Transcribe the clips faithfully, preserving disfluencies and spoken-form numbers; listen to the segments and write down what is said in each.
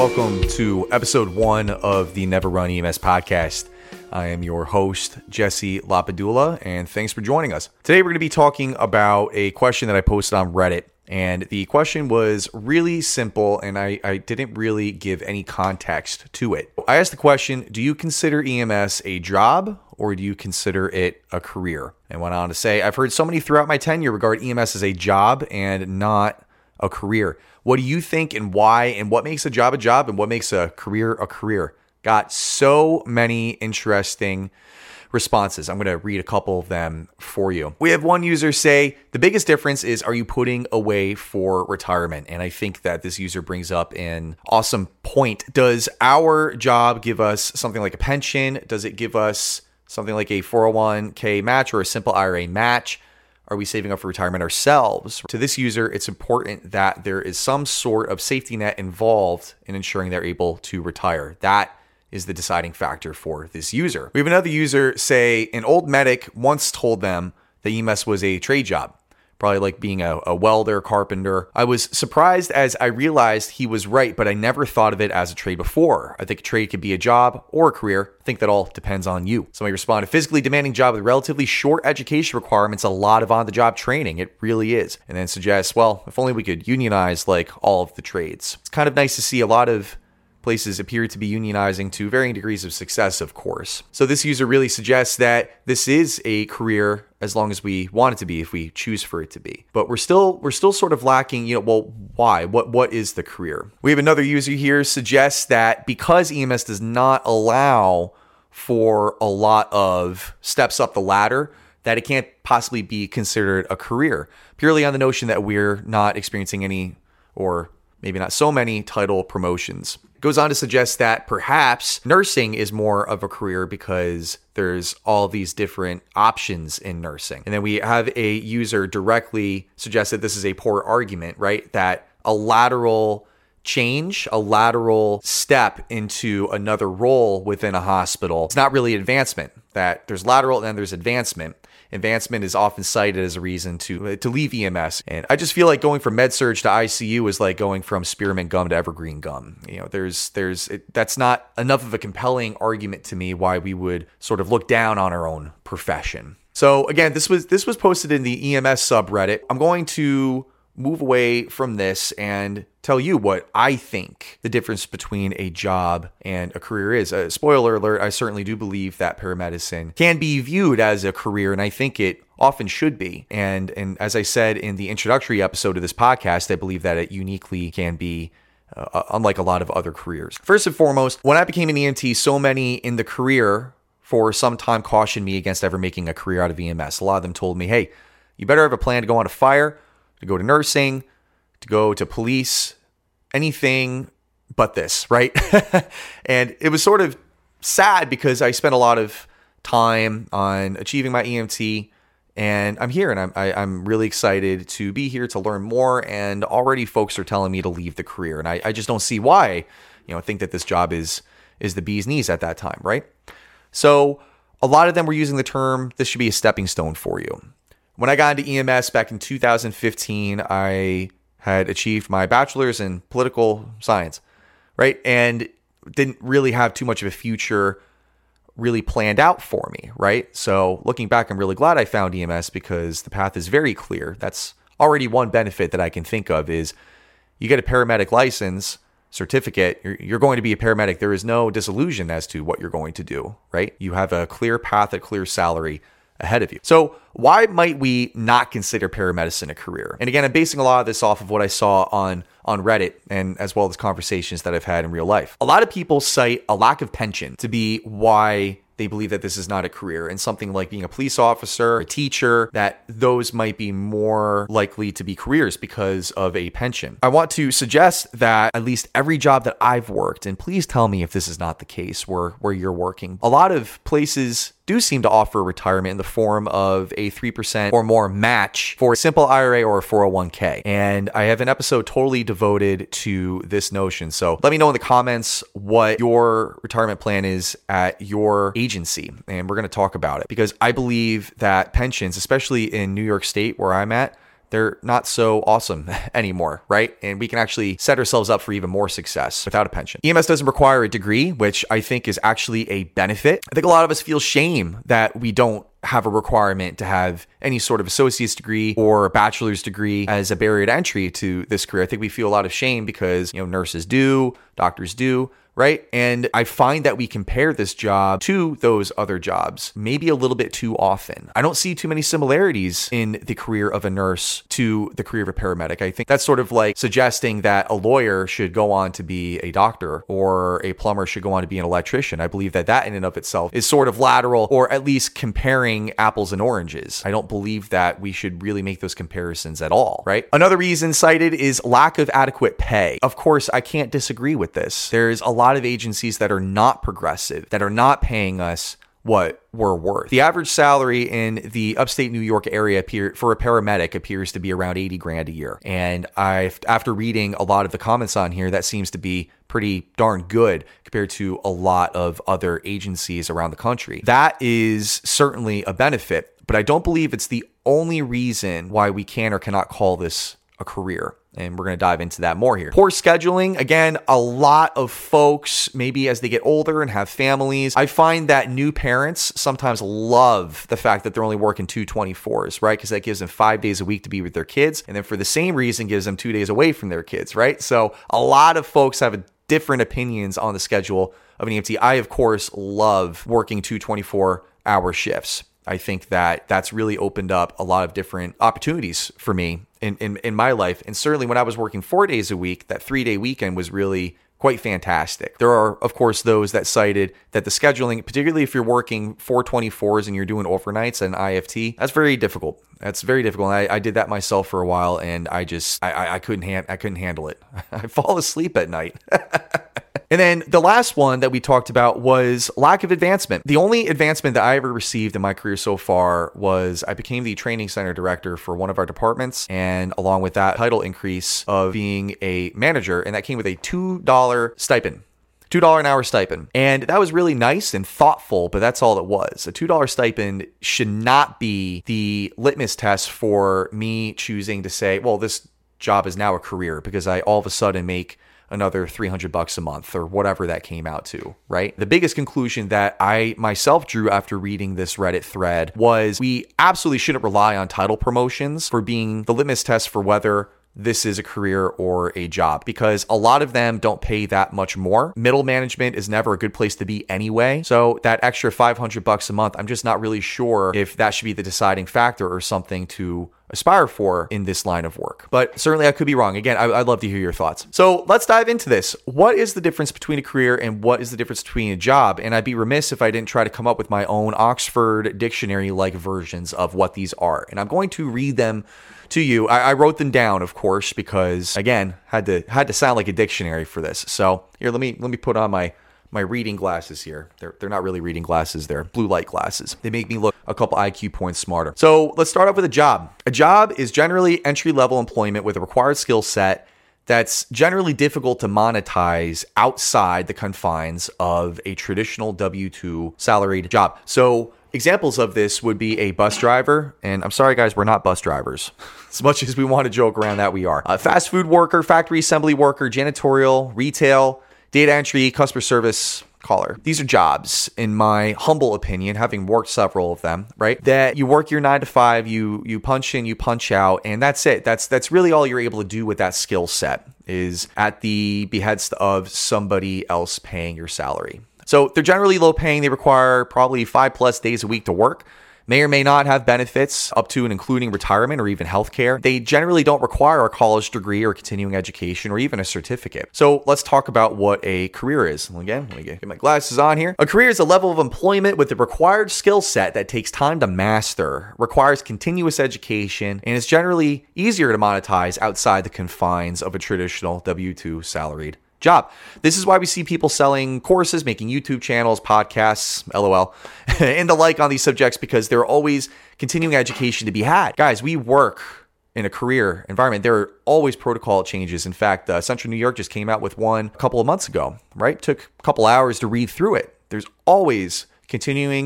welcome to episode one of the Never Run E M S podcast. I am your host, Jesse Lapadula, and thanks for joining us. Today we're going to be talking about a question that I posted on Reddit, and the question was really simple, and I, I didn't really give any context to it. I asked the question, do you consider E M S a job, or do you consider it a career? And went on to say, I've heard so many throughout my tenure regard E M S as a job and not a career. What do you think and why, and what makes a job a job and what makes a career a career? Got so many interesting responses. I'm going to read a couple of them for you. We have one user say, the biggest difference is, are you putting away for retirement? And I think that this user brings up an awesome point. Does our job give us something like a pension? Does it give us something like a four oh one k match or a simple I R A match? Are we saving up for retirement ourselves? To this user, it's important that there is some sort of safety net involved in ensuring they're able to retire. That is the deciding factor for this user. We have another user say an old medic once told them that E M S was a trade job, probably like being a, a welder, carpenter. I was surprised as I realized he was right, but I never thought of it as a trade before. I think a trade could be a job or a career. I think that all depends on you. Somebody responded, physically demanding job with relatively short education requirements, a lot of on-the-job training. It really is. And then suggests, well, if only we could unionize like all of the trades. It's kind of nice to see a lot of places appear to be unionizing to varying degrees of success, of course. So this user really suggests that this is a career as long as we want it to be, if we choose for it to be. But we're still we're still sort of lacking, you know, well, why? What what is the career? We have another user here suggests that because E M S does not allow for a lot of steps up the ladder, that it can't possibly be considered a career, purely on the notion that we're not experiencing any, or maybe not so many, title promotions. Goes on to suggest that perhaps nursing is more of a career because there's all these different options in nursing. And then we have a user directly suggest that this is a poor argument, right? That a lateral change, a lateral step into another role within a hospital, it's not really advancement. That there's lateral and then there's advancement. Advancement is often cited as a reason to to leave E M S. And I just feel like going from med surg to I C U is like going from spearmint gum to evergreen gum. You know, there's there's it, that's not enough of a compelling argument to me why we would sort of look down on our own profession. So again, this was this was posted in the E M S subreddit. I'm going to move away from this and tell you what I think the difference between a job and a career is. Uh, spoiler alert, I certainly do believe that paramedicine can be viewed as a career, and I think it often should be. And, and as I said in the introductory episode of this podcast, I believe that it uniquely can be uh, unlike a lot of other careers. First and foremost, when I became an E M T, so many in the career for some time cautioned me against ever making a career out of E M S. A lot of them told me, hey, you better have a plan to go on a fire, to go to nursing, to go to police, anything but this, right? And it was sort of sad because I spent a lot of time on achieving my E M T, and I'm here, and I'm I, I'm really excited to be here to learn more. And already folks are telling me to leave the career, and I, I just don't see why. You know, I think that this job is is the bee's knees at that time, right? So a lot of them were using the term, this should be a stepping stone for you. When I got into E M S back in two thousand fifteen, I had achieved my bachelor's in political science, right? And didn't really have too much of a future really planned out for me, right? So looking back, I'm really glad I found E M S because the path is very clear. That's already one benefit that I can think of is you get a paramedic license certificate, you're, you're going to be a paramedic. There is no disillusion as to what you're going to do, right? You have a clear path, a clear salary ahead of you. So why might we not consider paramedicine a career? And again, I'm basing a lot of this off of what I saw on, on Reddit and as well as conversations that I've had in real life. A lot of people cite a lack of pension to be why they believe that this is not a career, and something like being a police officer, a teacher, that those might be more likely to be careers because of a pension. I want to suggest that at least every job that I've worked, and please tell me if this is not the case where, where you're working, a lot of places do seem to offer retirement in the form of a three percent or more match for a simple I R A or a four oh one k. And I have an episode totally devoted to this notion. So let me know in the comments what your retirement plan is at your agency, and we're going to talk about it, because I believe that pensions, especially in New York State where I'm at, they're not so awesome anymore, right? And we can actually set ourselves up for even more success without a pension. E M S doesn't require a degree, which I think is actually a benefit. I think a lot of us feel shame that we don't have a requirement to have any sort of associate's degree or a bachelor's degree as a barrier to entry to this career. I think we feel a lot of shame because, you know, nurses do, doctors do, right? And I find that we compare this job to those other jobs maybe a little bit too often. I don't see too many similarities in the career of a nurse to the career of a paramedic. I think that's sort of like suggesting that a lawyer should go on to be a doctor or a plumber should go on to be an electrician. I believe that that in and of itself is sort of lateral, or at least comparing apples and oranges. I don't believe that we should really make those comparisons at all, right? Another reason cited is lack of adequate pay. Of course, I can't disagree with this. There's a lot of agencies that are not progressive, that are not paying us what we're worth. The average salary in the upstate New York area appear, for a paramedic appears to be around eighty grand a year. And I, after reading a lot of the comments on here, that seems to be pretty darn good compared to a lot of other agencies around the country. That is certainly a benefit, but I don't believe it's the only reason why we can or cannot call this a career. And we're going to dive into that more here. Poor scheduling. Again, a lot of folks, maybe as they get older and have families, I find that new parents sometimes love the fact that they're only working two twenty-fours, right? Because that gives them five days a week to be with their kids. And then for the same reason, gives them two days away from their kids, right? So a lot of folks have a different opinions on the schedule of an E M T. I, of course, love working two twenty-four hour shifts. I think that that's really opened up a lot of different opportunities for me in, in, in my life. And certainly when I was working four days a week, that three day weekend was really quite fantastic. There are, of course, those that cited that the scheduling, particularly if you're working four twenty-fours and you're doing overnights and I F T, that's very difficult. That's very difficult. I, I did that myself for a while, and I just I, I couldn't hand I couldn't handle it. I fall asleep at night. And then the last one that we talked about was lack of advancement. The only advancement that I ever received in my career so far was I became the training center director for one of our departments, and along with that title increase of being a manager, and that came with a two dollar stipend. two dollars an hour stipend. And that was really nice and thoughtful, but that's all it was. A two dollar stipend should not be the litmus test for me choosing to say, well, this job is now a career because I all of a sudden make another three hundred bucks a month or whatever that came out to, right? The biggest conclusion that I myself drew after reading this Reddit thread was we absolutely shouldn't rely on title promotions for being the litmus test for whether this is a career or a job, because a lot of them don't pay that much more. Middle management is never a good place to be anyway. So that extra five hundred bucks a month, I'm just not really sure if that should be the deciding factor or something to aspire for in this line of work. But certainly I could be wrong. Again, I, I'd love to hear your thoughts. So let's dive into this. What is the difference between a career and what is the difference between a job? And I'd be remiss if I didn't try to come up with my own Oxford Dictionary-like versions of what these are. And I'm going to read them to you. I, I wrote them down, of course, because again, had to had to sound like a dictionary for this. So here, let me let me put on my my reading glasses here. They're they're not really reading glasses. They're blue light glasses. They make me look a couple I Q points smarter. So let's start off with a job. A job is generally entry-level employment with a required skill set that's generally difficult to monetize outside the confines of a traditional W two salaried job. So examples of this would be a bus driver. And I'm sorry, guys, we're not bus drivers. As much as we want to joke around that, we are. A fast food worker, factory assembly worker, janitorial, retail, data entry, customer service caller. These are jobs, in my humble opinion, having worked several of them, right? That you work your nine to five, you you punch in, you punch out, and that's it. That's that's really all you're able to do with that skill set, is at the behest of somebody else paying your salary. So they're generally low paying. They require probably five plus days a week to work. May or may not have benefits up to and including retirement or even healthcare. They generally don't require a college degree or continuing education or even a certificate. So let's talk about what a career is. And again, let me get my glasses on here. A career is a level of employment with the required skill set that takes time to master, requires continuous education, and is generally easier to monetize outside the confines of a traditional W two salaried job. This is why we see people selling courses, making YouTube channels, podcasts, LOL, and the like on these subjects, because there are always continuing education to be had. Guys, we work in a career environment. There are always protocol changes. In fact, uh, Central New York just came out with one a couple of months ago, right? Took a couple hours to read through it. There's always continuing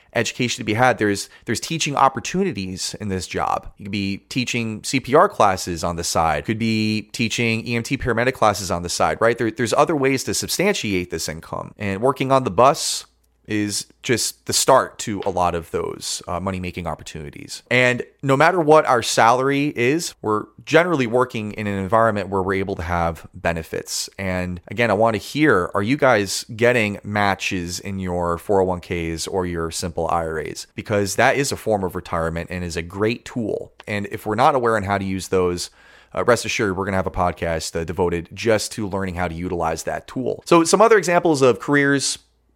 education to be had. There's there's teaching opportunities in this job. You could be teaching C P R classes on the side. Could be teaching E M T paramedic classes on the side, right? There, there's other ways to substantiate this income. And working on the bus is just the start to a lot of those uh, money-making opportunities. And no matter what our salary is, we're generally working in an environment where we're able to have benefits. And again, I want to hear, are you guys getting matches in your four oh one k's or your simple I R As? Because that is a form of retirement and is a great tool. And if we're not aware on how to use those, Uh, rest assured, we're going to have a podcast uh, devoted just to learning how to utilize that tool. So some other examples of careers.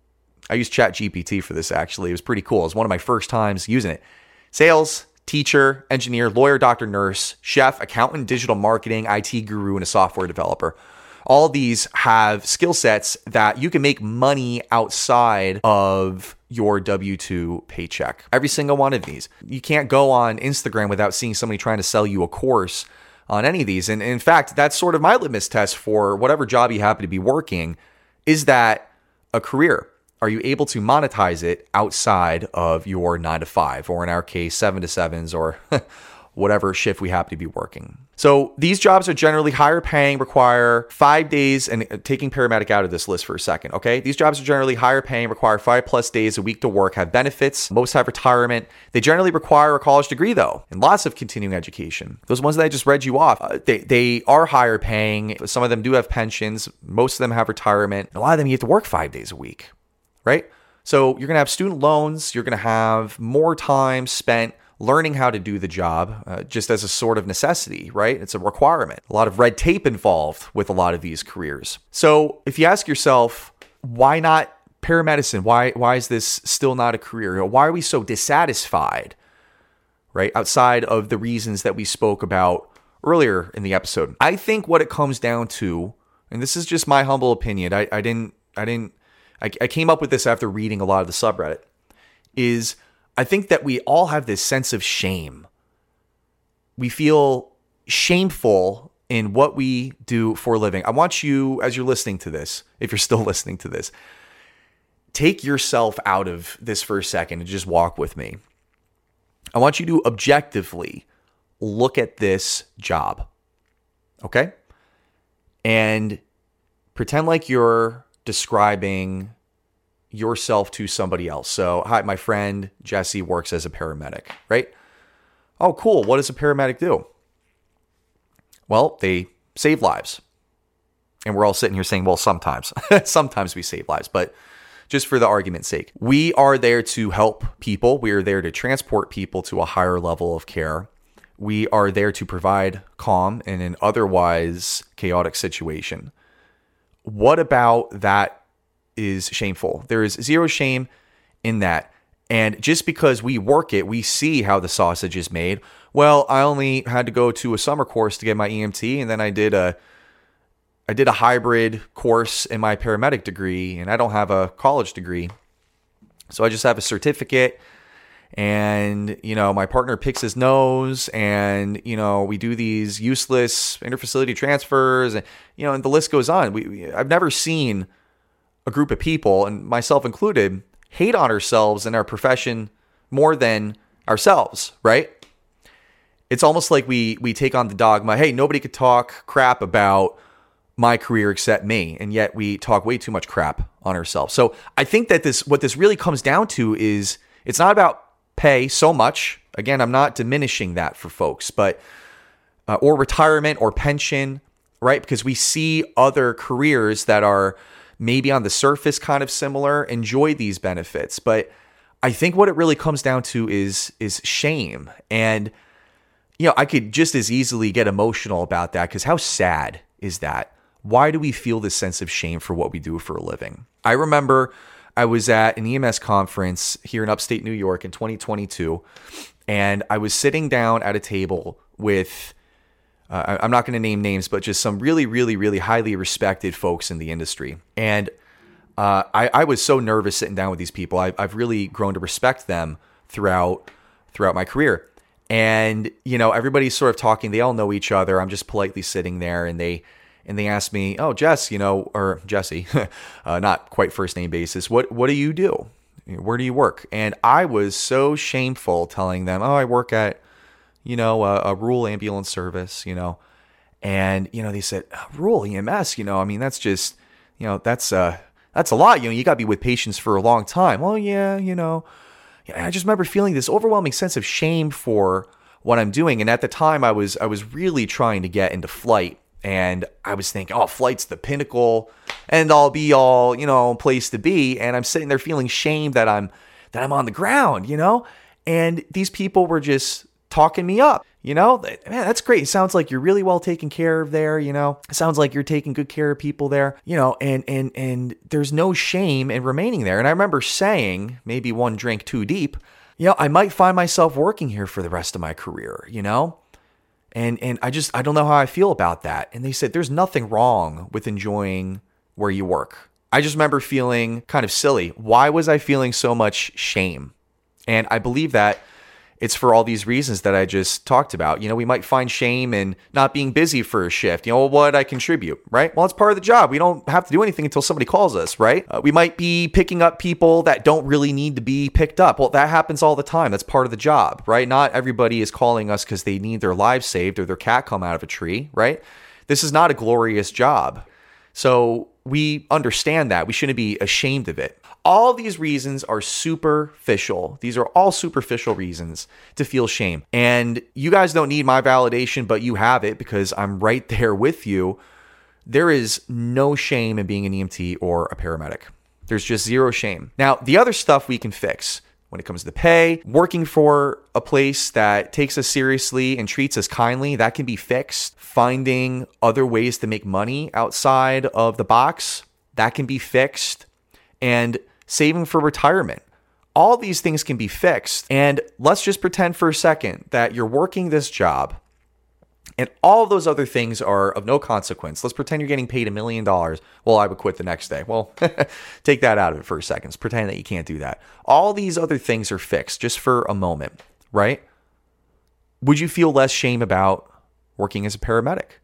I used ChatGPT for this, actually. It was pretty cool. It was one of my first times using it. Sales, teacher, engineer, lawyer, doctor, nurse, chef, accountant, digital marketing, I T guru, and a software developer. All these have skill sets that you can make money outside of your W two paycheck. Every single one of these. You can't go on Instagram without seeing somebody trying to sell you a course on any of these. And in fact, that's sort of my litmus test for whatever job you happen to be working. Is that a career? Are you able to monetize it outside of your nine to five, or in our case, seven to sevens, or whatever shift we happen to be working? So these jobs are generally higher paying, require five days, and taking paramedic out of this list for a second, okay? These jobs are generally higher paying, require five plus days a week to work, have benefits, most have retirement. They generally require a college degree though, and lots of continuing education. Those ones that I just read you off, uh, they, they are higher paying. Some of them do have pensions. Most of them have retirement. A lot of them you have to work five days a week, right? So you're going to have student loans. You're going to have more time spent learning how to do the job uh, just as a sort of necessity, right? It's a requirement. A lot of red tape involved with a lot of these careers. So if you ask yourself, why not paramedicine? Why, why is this still not a career? Why are we so dissatisfied, right? Outside of the reasons that we spoke about earlier in the episode. I think what it comes down to, and this is just my humble opinion, I, I didn't, I didn't, I, I came up with this after reading a lot of the subreddit, is I think that we all have this sense of shame. We feel shameful in what we do for a living. I want you, as you're listening to this, if you're still listening to this, take yourself out of this for a second and just walk with me. I want you to objectively look at this job, okay? And pretend like you're describing yourself to somebody else. So, hi, my friend Jesse works as a paramedic, right? Oh, cool. What does a paramedic do? Well, they save lives. And we're all sitting here saying, well, sometimes, sometimes we save lives, but just for the argument's sake, we are there to help people. We are there to transport people to a higher level of care. We are there to provide calm in an otherwise chaotic situation. What about that is shameful? There is zero shame in that. And just because we work it, we see how the sausage is made. Well, I only had to go to a summer course to get my E M T, and then I did a I did a hybrid course in my paramedic degree, and I don't have a college degree. So I just have a certificate, and, you know, my partner picks his nose, and, you know, we do these useless interfacility transfers, and, you know, and the list goes on. We, we I've never seen a group of people, and myself included, hate on ourselves and our profession more than ourselves, right? It's almost like we we take on the dogma, hey, nobody could talk crap about my career except me, and yet we talk way too much crap on ourselves. So I think that this what this really comes down to is it's not about pay so much. Again, I'm not diminishing that for folks, but uh, or retirement or pension, right? Because we see other careers that are maybe on the surface kind of similar, enjoy these benefits. But I think what it really comes down to is is shame. And, you know, I could just as easily get emotional about that, because how sad is that? Why do we feel this sense of shame for what we do for a living? I remember I was at an E M S conference here in upstate New York in twenty twenty-two, and I was sitting down at a table with, uh, I'm not going to name names, but just some really, really, really highly respected folks in the industry. And uh, I, I was so nervous sitting down with these people. I, I've really grown to respect them throughout throughout my career. And, you know, everybody's sort of talking. They all know each other. I'm just politely sitting there, and they and they asked me, oh, Jess, you know, or Jesse, uh, not quite first name basis. What what do you do? Where do you work? And I was so shameful telling them, oh, I work at, you know, a, a rural ambulance service, you know. And, you know, they said, rural E M S, you know, I mean, that's just, you know, that's, uh, that's a lot. You know, you got to be with patients for a long time. Well, yeah, you know, I just remember feeling this overwhelming sense of shame for what I'm doing. And at the time I was, I was really trying to get into flight, and I was thinking, oh, flight's the pinnacle and I'll be all, you know, place to be. And I'm sitting there feeling shame that I'm, that I'm on the ground, you know, and these people were just talking me up. You know, man, that's great. It sounds like you're really well taken care of there. You know, it sounds like you're taking good care of people there, you know, and, and, and there's no shame in remaining there. And I remember saying, maybe one drink too deep, you know, I might find myself working here for the rest of my career, you know, and, and I just, I don't know how I feel about that. And they said, there's nothing wrong with enjoying where you work. I just remember feeling kind of silly. Why was I feeling so much shame? And I believe that it's for all these reasons that I just talked about. You know, we might find shame in not being busy for a shift. You know, what did I contribute, right? Well, it's part of the job. We don't have to do anything until somebody calls us, right? Uh, we might be picking up people that don't really need to be picked up. Well, that happens all the time. That's part of the job, right? Not everybody is calling us because they need their lives saved or their cat come out of a tree, right? This is not a glorious job. So we understand that. We shouldn't be ashamed of it. All these reasons are superficial. These are all superficial reasons to feel shame. And you guys don't need my validation, but you have it because I'm right there with you. There is no shame in being an E M T or a paramedic. There's just zero shame. Now, the other stuff we can fix when it comes to the pay, working for a place that takes us seriously and treats us kindly, that can be fixed. Finding other ways to make money outside of the box, that can be fixed. And saving for retirement. All these things can be fixed. And let's just pretend for a second that you're working this job and all of those other things are of no consequence. Let's pretend you're getting paid a million dollars. Well, I would quit the next day. Well, take that out of it for a second. Let's pretend that you can't do that. All these other things are fixed just for a moment, right? Would you feel less shame about working as a paramedic?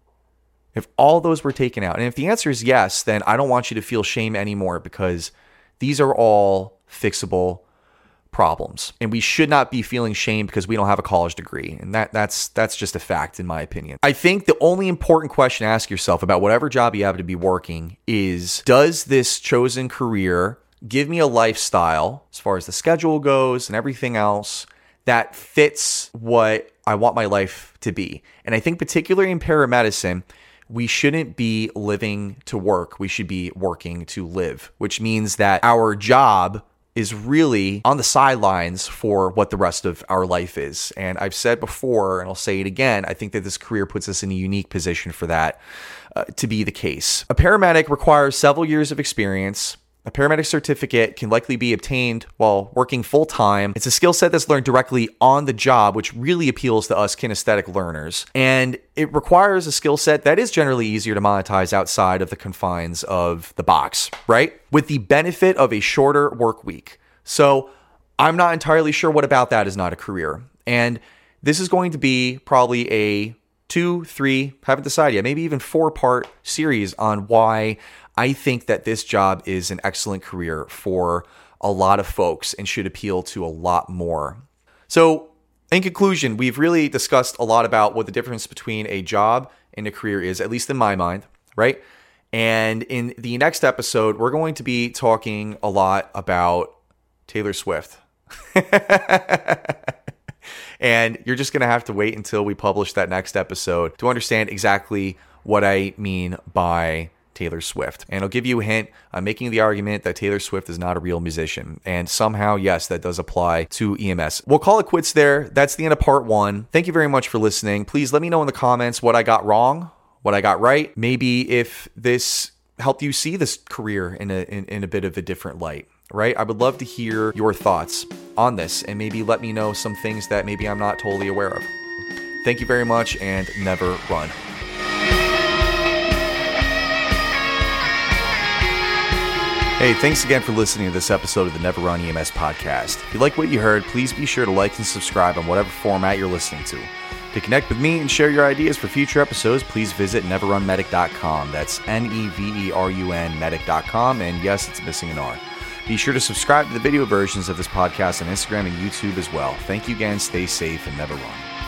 If all those were taken out, and if the answer is yes, then I don't want you to feel shame anymore because these are all fixable problems. And we should not be feeling shame because we don't have a college degree. And that that's that's just a fact in my opinion. I think the only important question to ask yourself about whatever job you have to be working is, does this chosen career give me a lifestyle as far as the schedule goes and everything else that fits what I want my life to be? And I think particularly in paramedicine, we shouldn't be living to work. We should be working to live, which means that our job is really on the sidelines for what the rest of our life is. And I've said before, and I'll say it again, I think that this career puts us in a unique position for that uh, to be the case. A paramedic requires several years of experience. A paramedic certificate can likely be obtained while working full-time. It's a skill set that's learned directly on the job, which really appeals to us kinesthetic learners. And it requires a skill set that is generally easier to monetize outside of the confines of the box, right? With the benefit of a shorter work week. So I'm not entirely sure what about that is not a career. And this is going to be probably a two, three, haven't decided yet, maybe even four-part series on why I think that this job is an excellent career for a lot of folks and should appeal to a lot more. So in conclusion, we've really discussed a lot about what the difference between a job and a career is, at least in my mind, right? And in the next episode, we're going to be talking a lot about Taylor Swift. And you're just going to have to wait until we publish that next episode to understand exactly what I mean by Taylor Swift. And I'll give you a hint. I'm making the argument that Taylor Swift is not a real musician. And somehow, yes, that does apply to E M S. We'll call it quits there. That's the end of part one. Thank you very much for listening. Please let me know in the comments what I got wrong, what I got right. Maybe if this helped you see this career in a, in, in a bit of a different light, right? I would love to hear your thoughts on this and maybe let me know some things that maybe I'm not totally aware of. Thank you very much, and never run. Hey, thanks again for listening to this episode of the Never Run E M S podcast. If you like what you heard, please be sure to like and subscribe on whatever format you're listening to. To connect with me and share your ideas for future episodes, please visit never run medic dot com. That's N E V E R U N medic dot com. And yes, it's missing an R. Be sure to subscribe to the video versions of this podcast on Instagram and YouTube as well. Thank you again. Stay safe and never run.